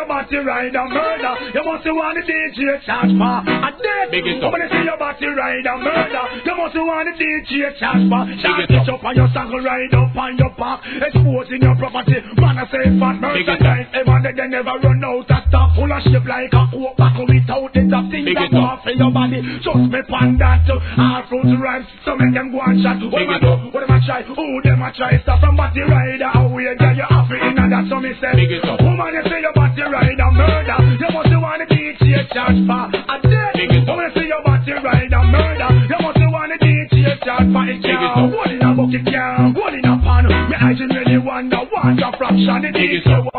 your body ride and murder, you must want the DJ charge for a death. When you see your body ride and murder, you must want the DJ charge for. Shot it up on your saddle, ride up on your back, exposing your property. Man, I say fat murder time. Ever they never run out of stuff. Full of shit like a hope back without it. That thing that go off in your body. Just me pan that to all fruits rhymes. So make them go and shot. What am I do? What am I try? Who them I try? Stop from body rider. How we get you off in and that's so me say. Woman, you say your body rider murder, you must want the DJ charge for a death. Woman, you say your body rider murder, you must want the DJ charge for it. What in a bucket, yeah? What in a pan? Me I really wonder what a fraction it is.